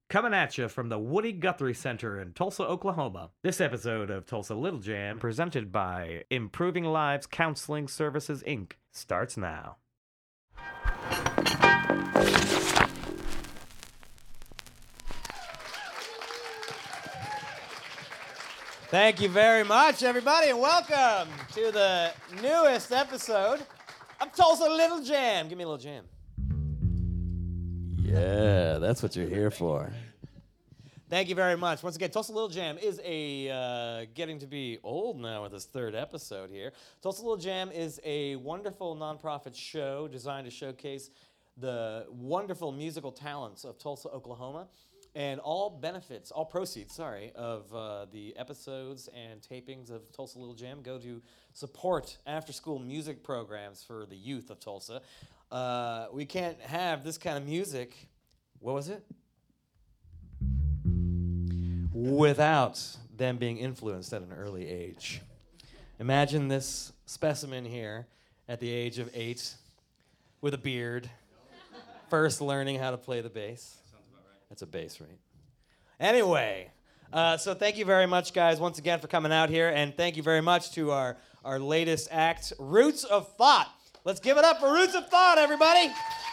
Coming at you from the Woody Guthrie Center in Tulsa, Oklahoma. This episode of Tulsa Little Jam, presented by Improving Lives Counseling Services, Inc., starts now. Thank you very much, everybody, and welcome to the newest episode of Tulsa Little Jam. Give me a little jam. Yeah, that's what you're here for. Thank you very much. Once again, Tulsa Little Jam is getting to be old now with this third episode here. Tulsa Little Jam is a wonderful nonprofit show designed to showcase the wonderful musical talents of Tulsa, Oklahoma. And all proceeds, of the episodes and tapings of Tulsa Little Jam go to support after-school music programs for the youth of Tulsa. We can't have this kind of music, without them being influenced at an early age. Imagine this specimen here at the age of 8 with a beard, first learning how to play the bass. That's a bass, right? Anyway, so thank you very much, guys, once again for coming out here, and thank you very much to our latest act, Roots of Thought. Let's give it up for Roots of Thought, everybody.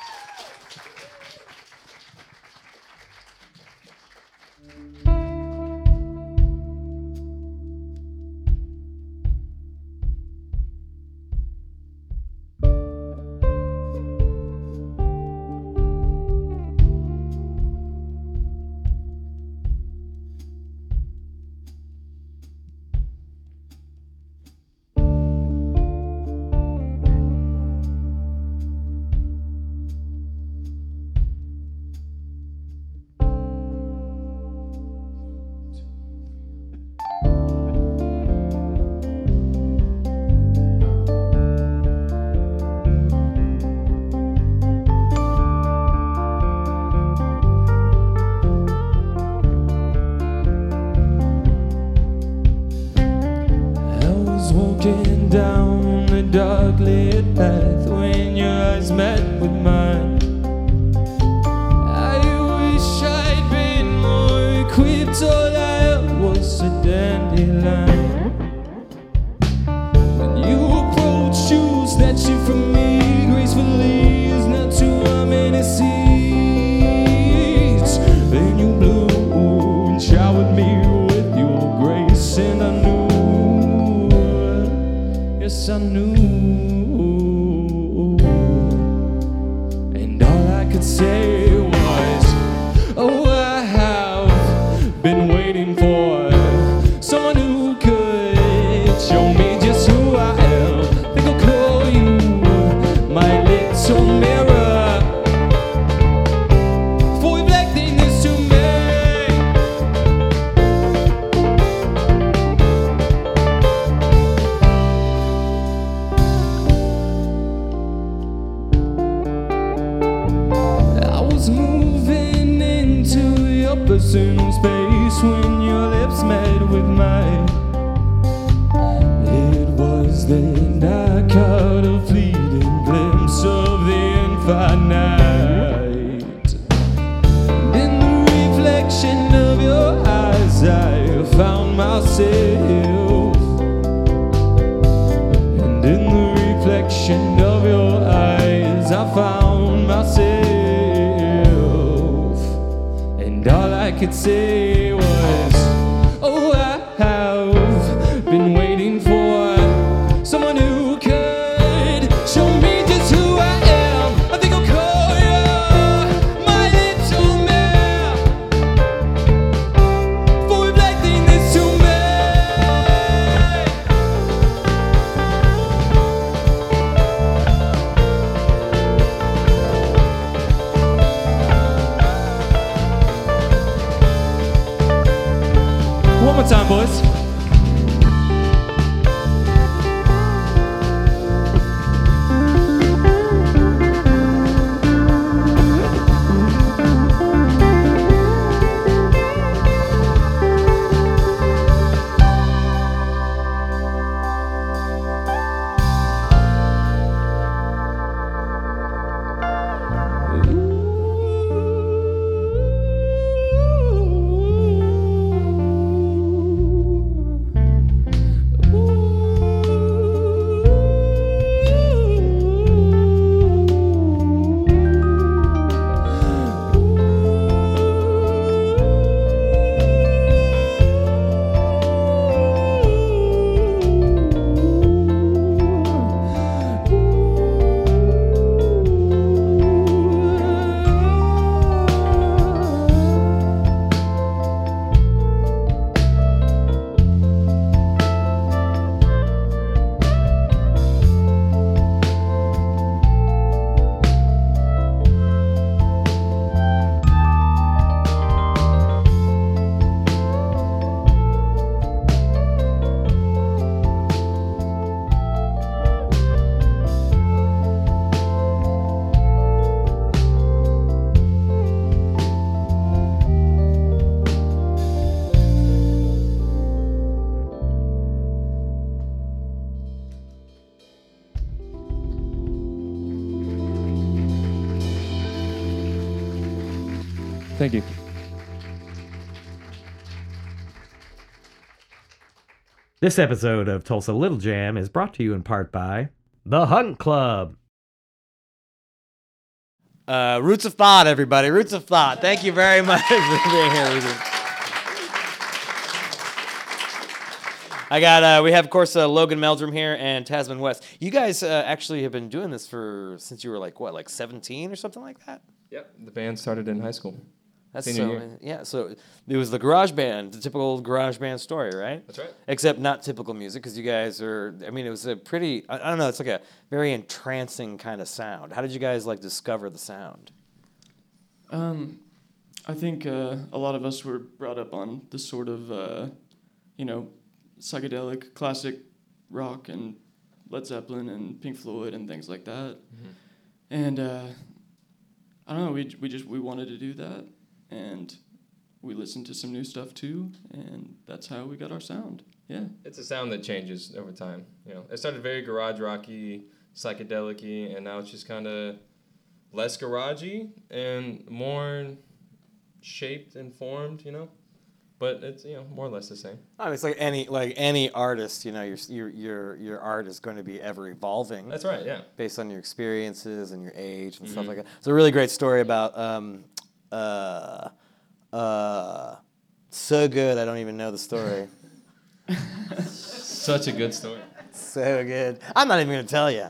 Down the dark lit path when your eyes met with mine. I wish I'd been more equipped. All I held was a dandelion. When you approached, you snatched it from me gracefully as not too many seeds. Then you blew and showered me with your grace, and I knew. Yes, I knew, and all I could say was, oh, I have been waiting for someone who could show me just who I am. I think I'll call you my little mirror for reflecting this to me. Moving into your personal space when your lips met with mine. It was then I caught a fleeting glimpse of the infinite. And in the reflection of your eyes I found myself. And in the reflection of your eyes I found myself. And all I could say was, oh, I have been waiting for someone who could show me just who I am. I think I'll call you my little man for reflecting this to me. One more time, boys. Thank you. This episode of Tulsa Little Jam is brought to you in part by The Hunt Club. Roots of Thought, everybody. Roots of Thought. Thank you very much for being here, Roots. We have, of course, Logan Meldrum here and Tasman West. You guys actually have been doing this since you were like 17 or something like that? Yep. The band started in high school. That's Senior so, year. yeah, so it was the garage band, the typical garage band story, right? That's right. Except not typical music, because you guys are, I mean, it was a pretty, I don't know, it's like a very entrancing kind of sound. How did you guys discover the sound? I think a lot of us were brought up on the sort of, psychedelic classic rock and Led Zeppelin and Pink Floyd and things like that. Mm-hmm. And I don't know, we wanted to do that, and we listened to some new stuff too, and that's how we got our sound. Yeah. It's a sound that changes over time. It started very garage rocky, psychedelic-y, and now it's just kind of less garagey and more shaped and formed, But it's more or less the same. I mean, it's like any artist, your art is going to be ever evolving. That's right, yeah. Based on your experiences and your age and stuff like that. It's a really great story about so good I don't even know the story. Such a good story. So good. I'm not even going to tell you.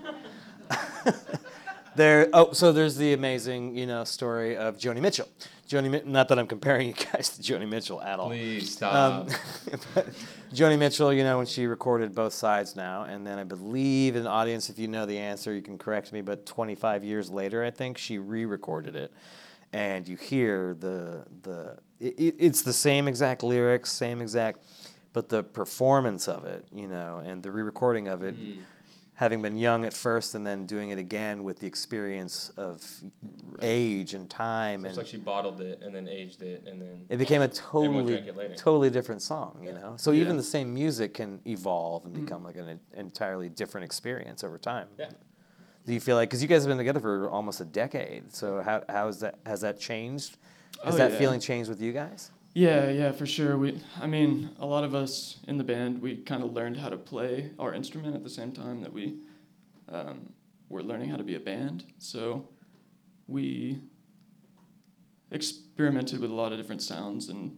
So there's the amazing, story of Joni Mitchell. Not that I'm comparing you guys to Joni Mitchell at all. Please stop. But Joni Mitchell, when she recorded Both Sides Now, and then I believe in the audience, if you know the answer, you can correct me, but 25 years later, I think, she re-recorded it. And you hear it's the same exact lyrics, but the performance of it, and the re-recording of it, having been young at first and then doing it again with the experience of age and time. So it's like she bottled it and then aged it and then... It became a everyone drank it later. totally different song, So even the same music can evolve and become like an entirely different experience over time. Yeah. Do you feel like, because you guys have been together for almost a decade, so has that changed? Has that feeling changed with you guys? Yeah, for sure. A lot of us in the band, we kind of learned how to play our instrument at the same time that we were learning how to be a band. So we experimented with a lot of different sounds, and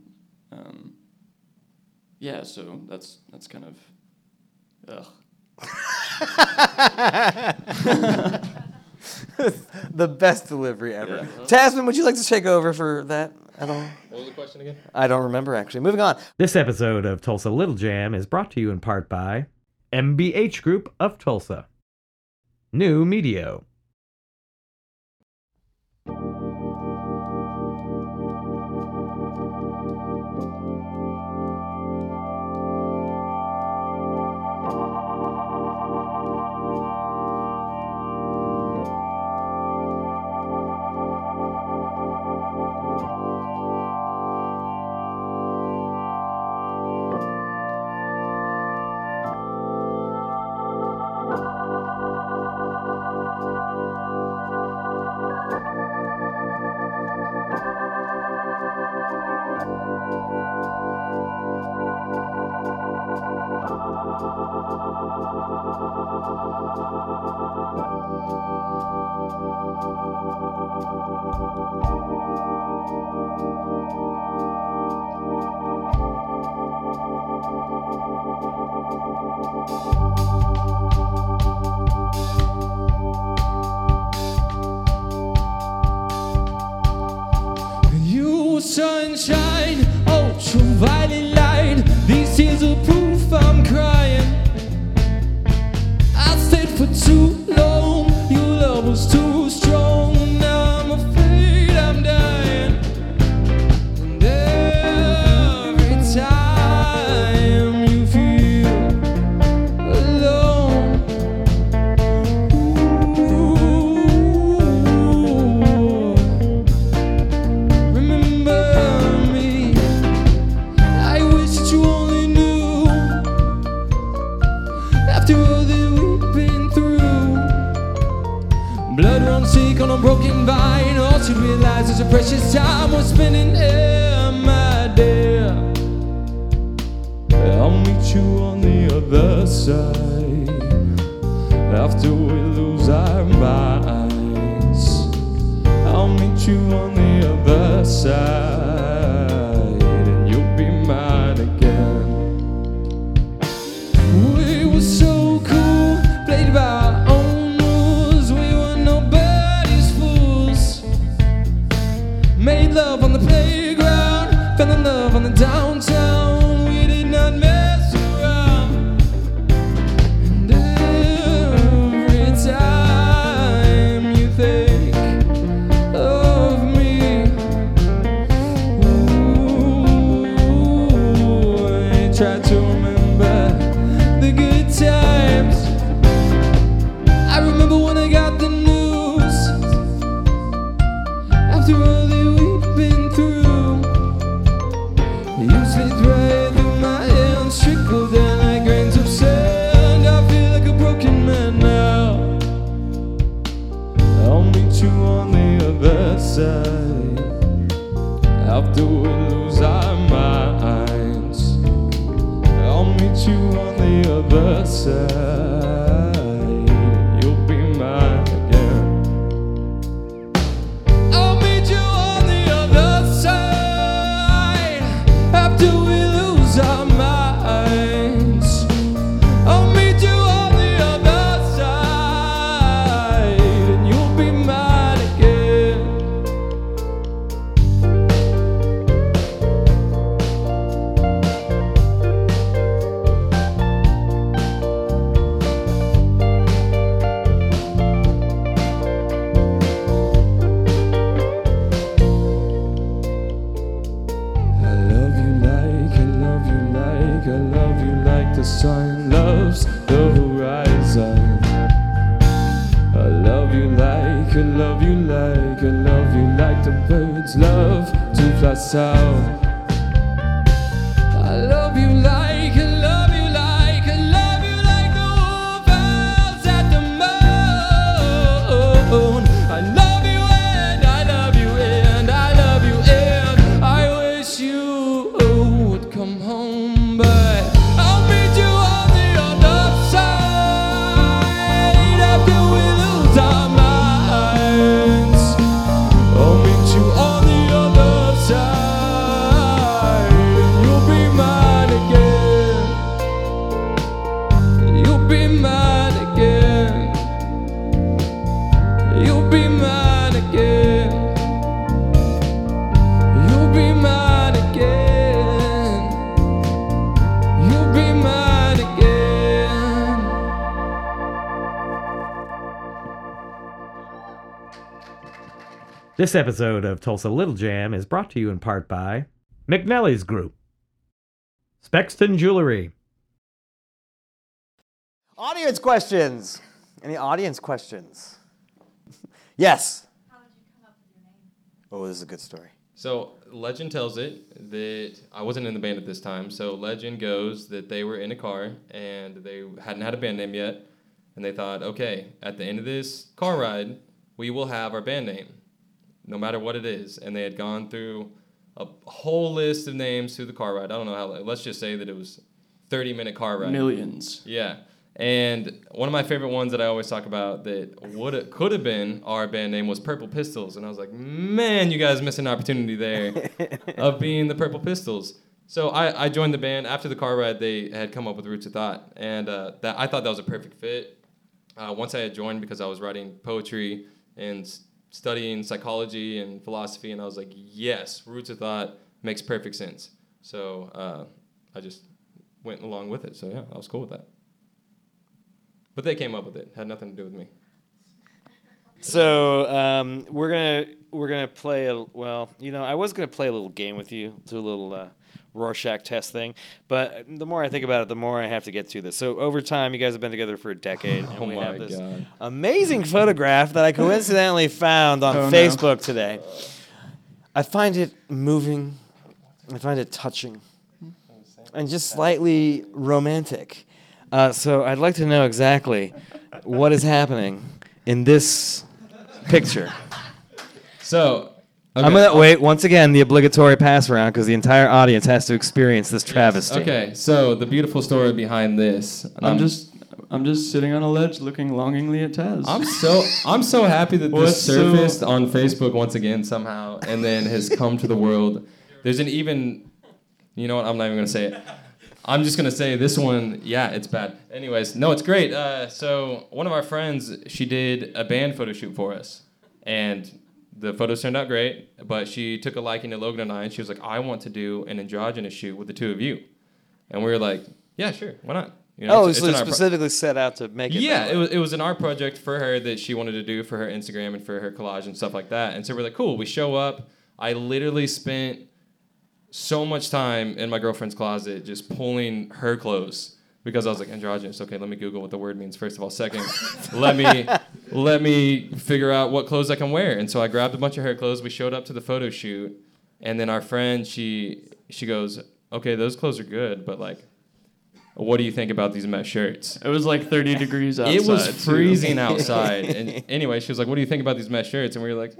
so that's kind of the best delivery ever. Yeah. Tasman, would you like to take over for that at all? What was the question again? I don't remember, actually. Moving on. This episode of Tulsa Little Jam is brought to you in part by MBH Group of Tulsa. New Medio. Sunshine, ultraviolet light. These tears are proof I'm crying. I stayed for too long. Your love was too strong. Now I'm afraid I'm dying. And every time you feel alone, remember me. I wish that you only knew, after all that we've been through. spinning here, my dear. I'll meet you on the other side after we lose our minds. I'll meet you on the other side, and you'll be mine again. We were so cool, played by our own rules. We were nobody's fools. Made love on the playground, fell in love on the downtown. We did not mess around. And every time you think of me, ooh, I try to remember the good times. I remember when I got the news after all that we've been through. You slipped right through my hands, trickled down like grains of sand. I feel like a broken man now. I'll meet you on the other side after we lose our minds. I'll meet you on the other side. You'll be mine again. I'll meet you on the other side after we lose our minds. I'll meet you on the other side, and you'll be mine again. I love you like the sun loves the horizon. I love you like the birds love to fly south. I love you like the wolf owls at the moon. I love you and I love you and I love you and I wish you would come home, but I'll meet you on the other side after we lose our minds. I'll meet you on the other side, and you'll be mine again. You'll be mine again. You'll be mine again. You'll be mine again. You'll be mine again. This episode of Tulsa Little Jam is brought to you in part by McNally's Group, Spexton Jewelry, Audience questions. Any audience questions? Yes. How did you come up with your name? Oh, this is a good story. So legend tells it that I wasn't in the band at this time. So legend goes that they were in a car and they hadn't had a band name yet, and they thought, okay, at the end of this car ride, we will have our band name, no matter what it is. And they had gone through a whole list of names through the car ride. I don't know how. Let's just say that it was 30-minute car ride. Millions. Yeah. And one of my favorite ones that I always talk about that could have been our band name was Purple Pistols. And I was like, man, you guys missed an opportunity there of being the Purple Pistols. So I joined the band. After the car ride, they had come up with Roots of Thought. And I thought that was a perfect fit. Once I had joined, because I was writing poetry and studying psychology and philosophy, and I was like, yes, Roots of Thought makes perfect sense. So I just went along with it. So yeah, I was cool with that. But they came up with it. Had nothing to do with me. So we're gonna play I was gonna play a little game with you, do a little Rorschach test thing. But the more I think about it, the more I have to get to this. So over time, you guys have been together for a decade, and we have this amazing photograph that I coincidentally found on Facebook today. I find it moving. I find it touching, and just slightly romantic. So I'd like to know exactly what is happening in this picture. So I'm gonna wait once again the obligatory pass around because the entire audience has to experience this travesty. Okay, so the beautiful story behind this. I'm just sitting on a ledge looking longingly at Taz. I'm so happy that What's this surfaced on Facebook once again somehow, and then has come to the world. There's an even, you know what? I'm not even gonna say it. I'm just gonna say this one. Yeah, it's bad. Anyways, no, it's great. So one of our friends, she did a band photo shoot for us, and the photos turned out great. But she took a liking to Logan and I, and she was like, "I want to do an androgynous shoot with the two of you," and we were like, "Yeah, sure, why not?" You know, so it's specifically set out to make it. Yeah, it was an art project for her that she wanted to do for her Instagram and for her collage and stuff like that. And so we're like, cool. We show up. I literally spent so much time in my girlfriend's closet just pulling her clothes because I was like, androgynous. Okay, let me Google what the word means first of all. Second, let me figure out what clothes I can wear. And so I grabbed a bunch of her clothes. We showed up to the photo shoot, and then our friend she goes, okay, those clothes are good, but like, what do you think about these mesh shirts? It was like 30 degrees outside. It was freezing outside. And anyway, she was like, what do you think about these mesh shirts? And we were like,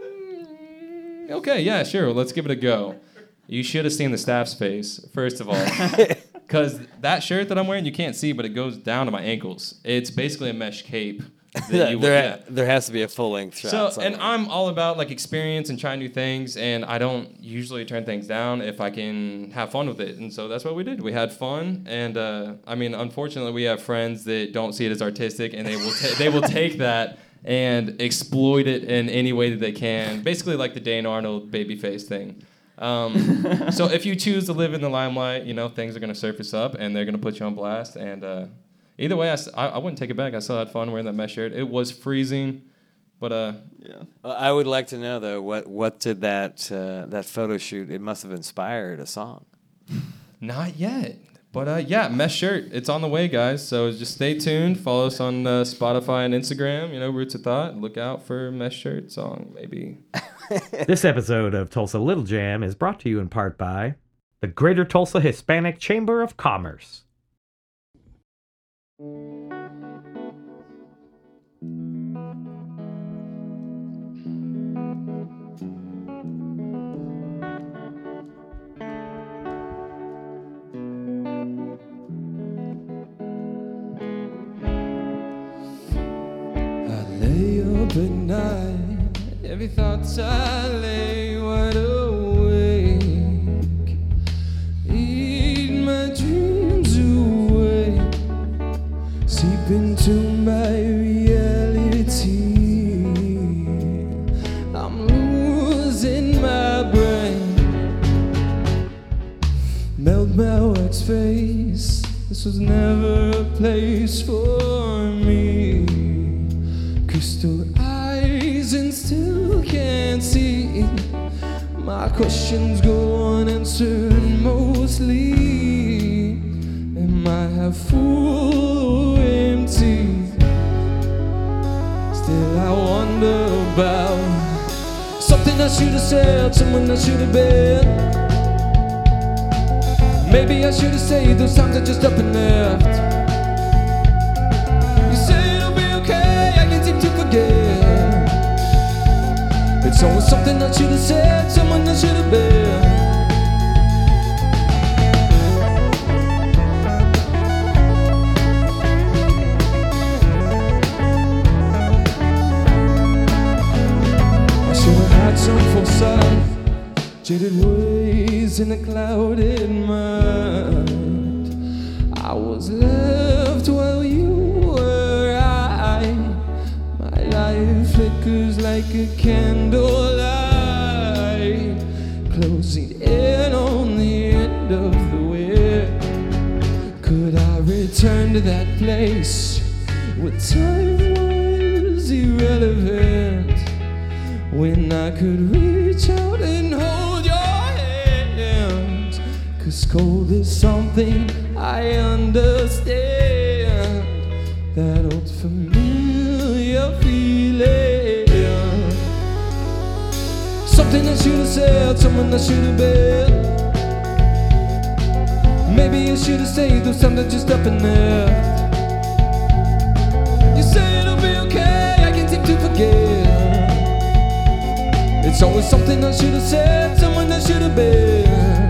okay, yeah, sure, let's give it a go. You should have seen the staff's face, first of all. Because that shirt that I'm wearing, you can't see, but it goes down to my ankles. It's basically a mesh cape. There has to be a full-length shot. And I'm all about like experience and trying new things, and I don't usually turn things down if I can have fun with it. And so that's what we did. We had fun, and I mean, unfortunately, we have friends that don't see it as artistic, and they will take that and exploit it in any way that they can. Basically, like the Dane Arnold babyface thing. So if you choose to live in the limelight, you know, things are going to surface up, and they're going to put you on blast. And either way, I wouldn't take it back. I still had fun wearing that mesh shirt. It was freezing, but yeah. I would like to know though, what did that photo shoot? It must have inspired a song. Not yet, but yeah, mesh shirt. It's on the way, guys. So just stay tuned. Follow us on Spotify and Instagram. You know, Roots of Thought. Look out for mesh shirt song, maybe. This episode of Tulsa Little Jam is brought to you in part by the Greater Tulsa Hispanic Chamber of Commerce. Up at night, every thoughts I lay wide awake, eat my dreams away, seep into my reality. I'm losing my brain, melt my wax face. This was never a place for me. Crystal eyes and still can't see. My questions go unanswered mostly. Am I half full or empty? Still I wonder about something I should have said, someone I should have been. Maybe I should have said those times I just up and left. It's always something I should have said, someone I should have been. I should have had some foresight, jaded ways in a clouded mind. I was left while you were my life flickers like a candlelight, closing in on the end of the way. Could I return to that place where time was irrelevant, when I could reach out and hold your hand? 'Cause cold is something I understand, that old familiar feeling. Something I should have said, someone I should have been. Maybe I should have stayed those times I just up and left. You say it'll be okay, I can't seem to forget. It's It's always something I should have said, someone I should have been.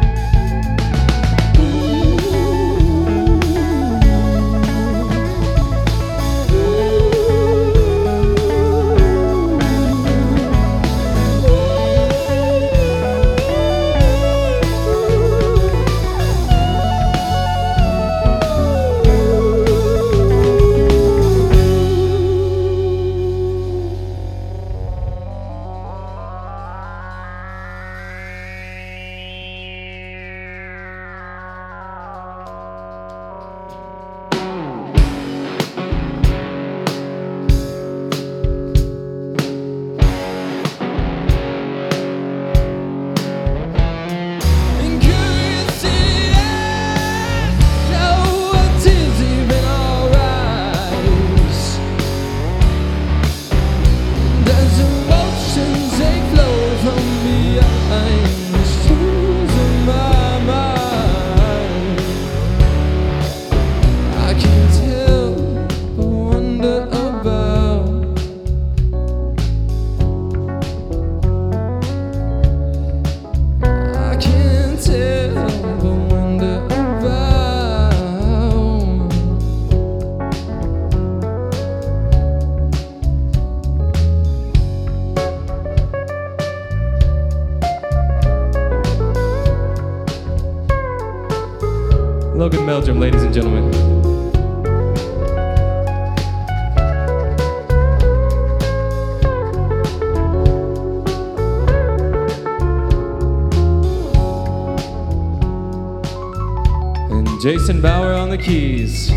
Logan Meldrum, ladies and gentlemen. And Jason Bauer on the keys.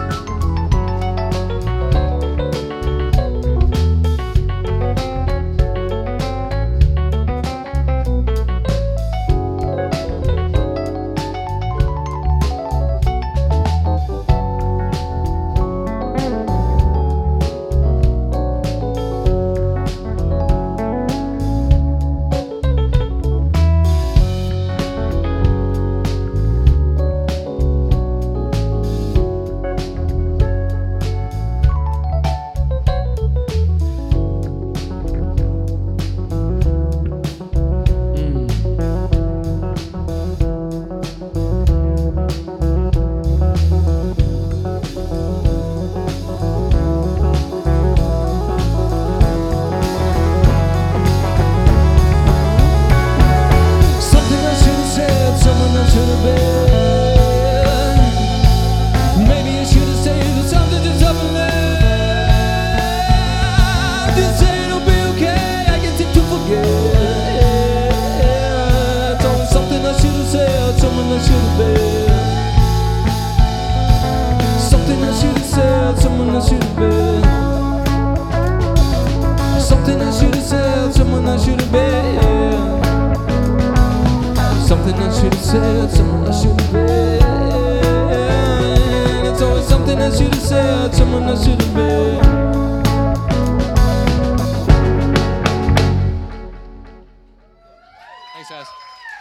Thanks, guys.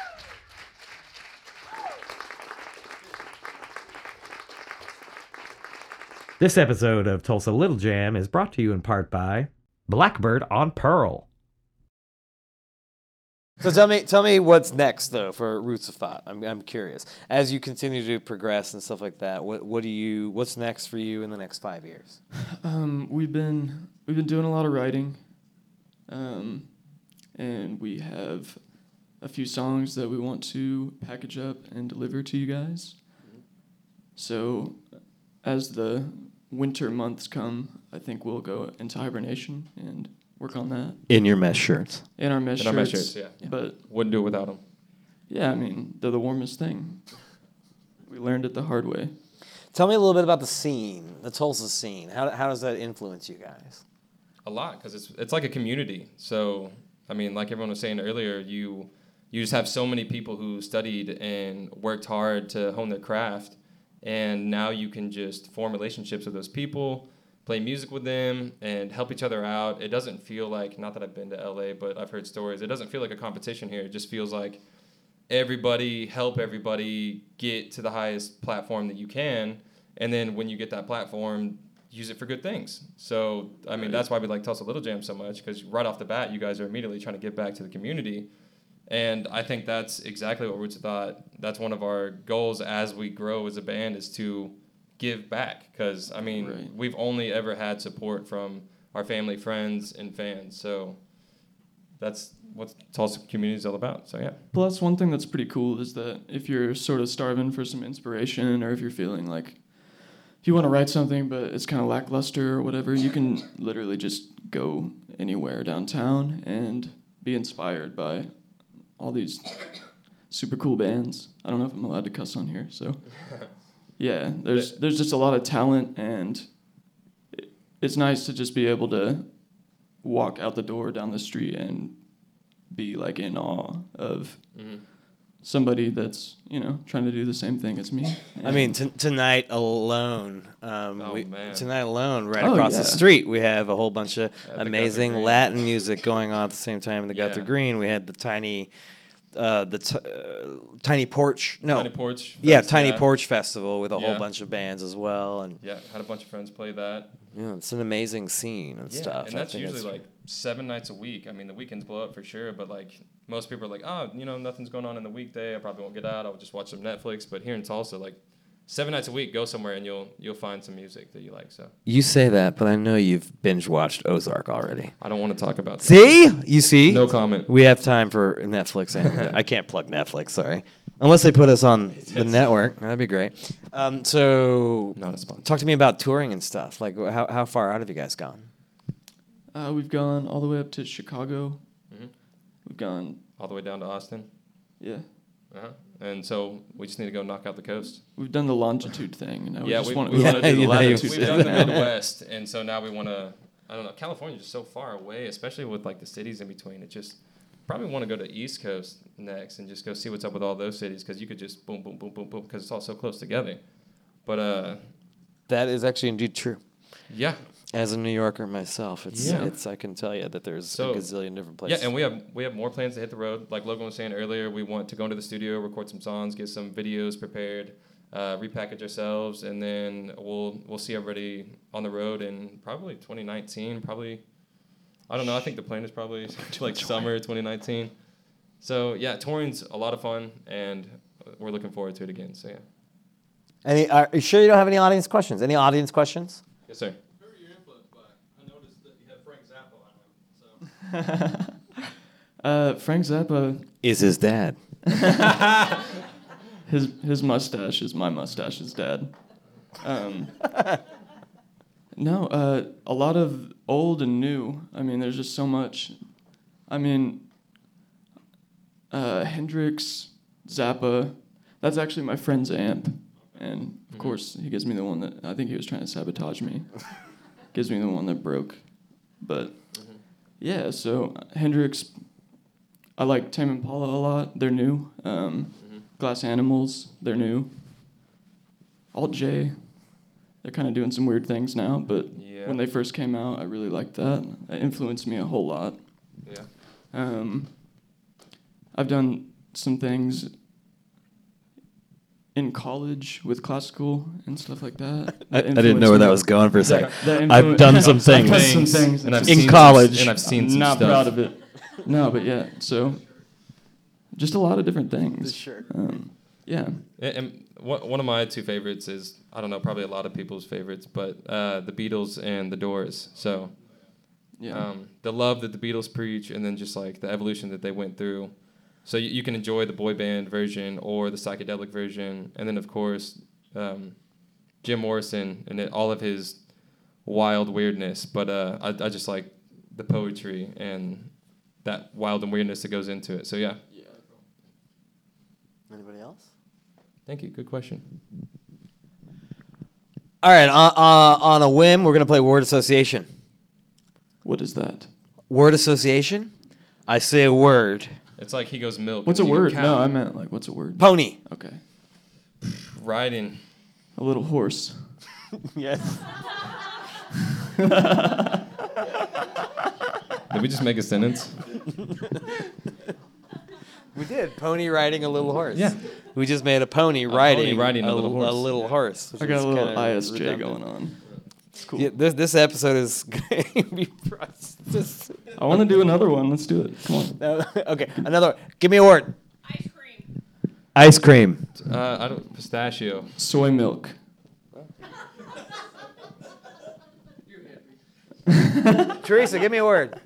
This episode of Tulsa Little Jam is brought to you in part by Blackbird on Pearl. So tell me what's next though for Roots of Thought. I'm curious. As you continue to progress and stuff like that, what's next for you in the next 5 years? We've been doing a lot of writing, and we have a few songs that we want to package up and deliver to you guys. So as the winter months come, I think we'll go into hibernation and work on that. In your mesh shirts. In our mesh shirts. Yeah. But Wouldn't do it without them. yeah, I mean, they're the warmest thing. We learned it the hard way. Tell me a little bit about the scene, the Tulsa scene. How does that influence you guys? A lot, because it's like a community. So, I mean, like everyone was saying earlier, you just have so many people who studied and worked hard to hone their craft, and now you can just form relationships with those people, play music with them, and help each other out. It doesn't feel like, not that I've been to LA, but I've heard stories, it doesn't feel like a competition here. It just feels like everybody help everybody get to the highest platform that you can, and then when you get that platform, use it for good things. So, I mean, that's why we like Tulsa Little Jam so much, because right off the bat, you guys are immediately trying to give back to the community. And I think that's exactly what Roots of Thought, that's one of our goals as we grow as a band, is to give back. Because, I mean, we've only ever had support from our family, friends, and fans. So that's what Tulsa community is all about. So, yeah. Plus, one thing that's pretty cool is that if you're sort of starving for some inspiration, or if you're feeling like you want to write something but it's kind of lackluster or whatever, you can literally just go anywhere downtown and be inspired by all these super cool bands. I don't know if I'm allowed to cuss on here, so yeah, there's just a lot of talent, and it's nice to just be able to walk out the door down the street and be like in awe of somebody that's, you know, trying to do the same thing as me. I mean, tonight alone, man. tonight alone, right across the street, we have a whole bunch of amazing Latin music going on at the same time in the Guthrie Green. We had the Tiny Porch. No. Tiny Porch. Tiny Porch Festival with a whole bunch of bands as well. And yeah, had a bunch of friends play that. Yeah, it's an amazing scene and stuff. And that's usually like 7 nights a week. I mean, the weekends blow up for sure, but like most people are like, oh, you know, nothing's going on in the weekday. I probably won't get out. I'll just watch some Netflix. But here in Tulsa, like 7 nights a week, go somewhere and you'll find some music that you like. So you say that, but I know you've binge watched Ozark already. I don't want to talk about that. See? You see? No comment. We have time for Netflix. I can't plug Netflix, sorry. Unless they put us on the network. That'd be great. So Not a sponsor. talk to me about touring and stuff. Like, how far out have you guys gone? We've gone all the way up to Chicago. We've gone All the way down to Austin. Yeah. Uh-huh. And so we just need to go knock out the coast. We've done the longitude thing. And Yeah, we we- want we- to do the you know, latitude We've thing. done the Midwest, and so now we want to, I don't know, California's just so far away, especially with like the cities in between. It just, probably want to go to East Coast next and just go see what's up with all those cities, because you could just boom, boom, boom, boom, boom, because it's all so close together. But That is actually indeed true. yeah. As a New Yorker myself, Yeah. I can tell you that there's So- a gazillion different places. Yeah, and we have more plans to hit the road. Like Logan was saying earlier, we want to go into the studio, record some songs, get some videos prepared, repackage ourselves, and then we'll see everybody on the road in probably 2019. Probably, I don't know. I think the plan is probably like summer 2019. So yeah, touring's a lot of fun, and we're looking forward to it again. So yeah. Are you sure you don't have any audience questions? Any audience questions? Yes, sir. Frank Zappa, Is his dad? his mustache is my mustache's dad. No, a lot of old and new. I mean, there's just so much. I mean, Hendrix, Zappa. That's actually my friend's amp, and of course he gives me the one that I think he was trying to sabotage me. Gives me the one that broke, but yeah. So Hendrix. I like Tame Impala a lot. They're new. Glass Animals. They're new. Alt J. They're kind of doing some weird things now, but when they first came out, I really liked that. It influenced me a whole lot. Yeah. I've done some things in college with classical and stuff like that. I didn't know where that was going for a second. That I've done some I've done things. some things. And I've In seen college. and I've seen some Not stuff. proud of it. No, but yeah. So, just a lot of different things. Sure. Yeah. And one of my two favorites is, I don't know, probably a lot of people's favorites, but the Beatles and the Doors. So Yeah. the love that the Beatles preach, and then just like the evolution that they went through. So you can enjoy the boy band version or the psychedelic version, and then of course Jim Morrison and all of his wild weirdness. But I just like the poetry and that wild and weirdness that goes into it. So yeah. Anybody else? Thank you. Good question. All right, on a whim, we're going to play word association. What is that? Word association? I say a word. It's like he goes milk. What's a and you go word? cow. No, I meant like what's a word? Pony. Okay. Riding. A little horse. Yes. Did we just make a sentence? We did. Pony riding a little horse. Yeah. We just made a pony riding riding a little horse. A little horse. which I got is a little kinda ISJ redundant. going on. It's cool. Yeah, this episode is going to be just, I want to do another one. Let's do it. Come on. no, okay, another. Give me a word. Ice cream. Ice cream. I don't pistachio. Soy milk. Teresa, give me a word.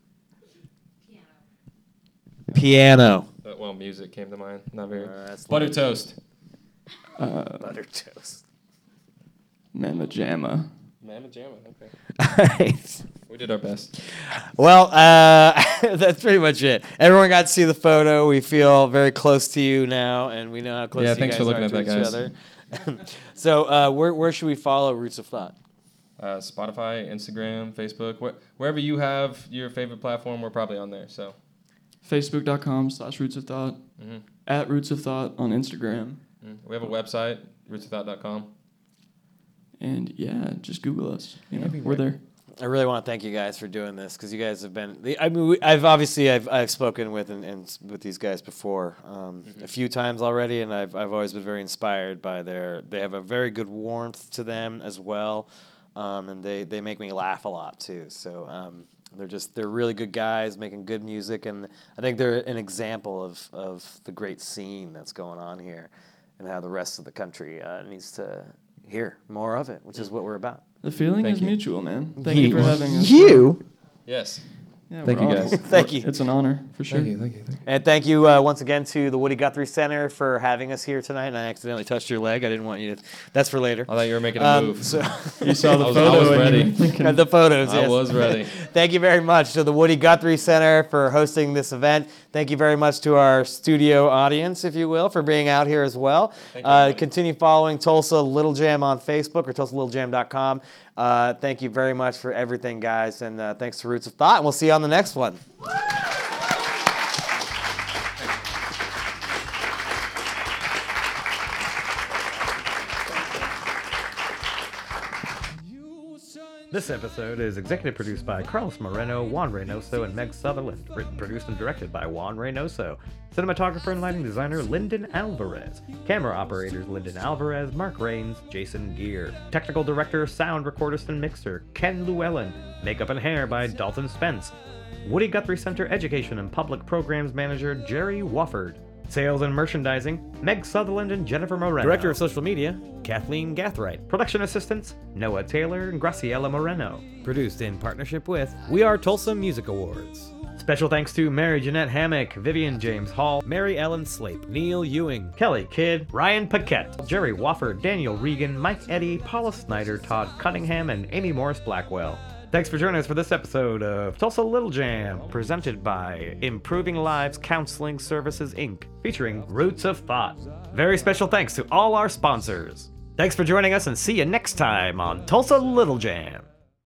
Piano. Piano. Well, music came to mind. Not very. That's Butter toast. butter toast. Mamma Jamma. Mamma Jamma. Okay. We did our best. Well, that's pretty much it. Everyone got to see the photo. We feel very close to you now, and we know how close Yeah, you thanks guys for looking are at to that, each guys. other. So, where should we follow Roots of Thought? Spotify, Instagram, Facebook, wherever you have your favorite platform, we're probably on there. So. Facebook.com/Roots of Thought. Mhm. At Roots of Thought on Instagram. We have a website, rootsofthought.com. And yeah, just Google us. You know, Everywhere. we're there. I really want to thank you guys for doing this because you guys have been. I mean, I've spoken with and with these guys before a few times already, and I've always been very inspired by they have a very good warmth to them as well, and they make me laugh a lot too. So they're really good guys making good music, and I think they're an example of the great scene that's going on here, and how the rest of the country needs to hear more of it, which is what we're about. The feeling Thank is you. mutual, man. Thank you for having us. Yes. Yeah, Thank we're you, honored. guys. Thank you. It's an honor, for sure. Thank you. And thank you once again to the Woody Guthrie Center for having us here tonight. And I accidentally touched your leg. I didn't want you to. That's for later. I thought you were making a move. So You saw the I was photo and ready. you were thinking, the photos. I Yes. was ready. Thank you very much to the Woody Guthrie Center for hosting this event. Thank you very much to our studio audience, if you will, for being out here as well. Thank you, everybody. Continue following Tulsa Little Jam on Facebook or TulsaLittleJam.com. Thank you very much for everything, guys. And thanks to Roots of Thought. And we'll see you on the next one. This episode is executive produced by Carlos Moreno, Juan Reynoso, and Meg Sutherland. Written, produced, and directed by Juan Reynoso. Cinematographer and lighting designer Lyndon Alvarez. Camera operators Lyndon Alvarez, Mark Rains, Jason Gear. Technical director, sound recordist, and mixer Ken Llewellyn. Makeup and hair by Dalton Spence. Woody Guthrie Center Education and Public Programs Manager Jerry Wofford. Sales and merchandising, Meg Sutherland and Jennifer Moreno. Director of social media, Kathleen Gathright. Production assistants, Noah Taylor and Graciela Moreno. Produced in partnership with We Are Tulsa Music Awards. Special thanks to Mary Jeanette Hammock, Vivian James Hall, Mary Ellen Slape, Neil Ewing, Kelly Kidd, Ryan Paquette, Jerry Wofford, Daniel Regan, Mike Eddy, Paula Snyder, Todd Cunningham, and Amy Morris Blackwell. Thanks for joining us for this episode of Tulsa Little Jam, presented by Improving Lives Counseling Services, Inc., featuring Roots of Thought. Very special thanks to all our sponsors. Thanks for joining us, and see you next time on Tulsa Little Jam.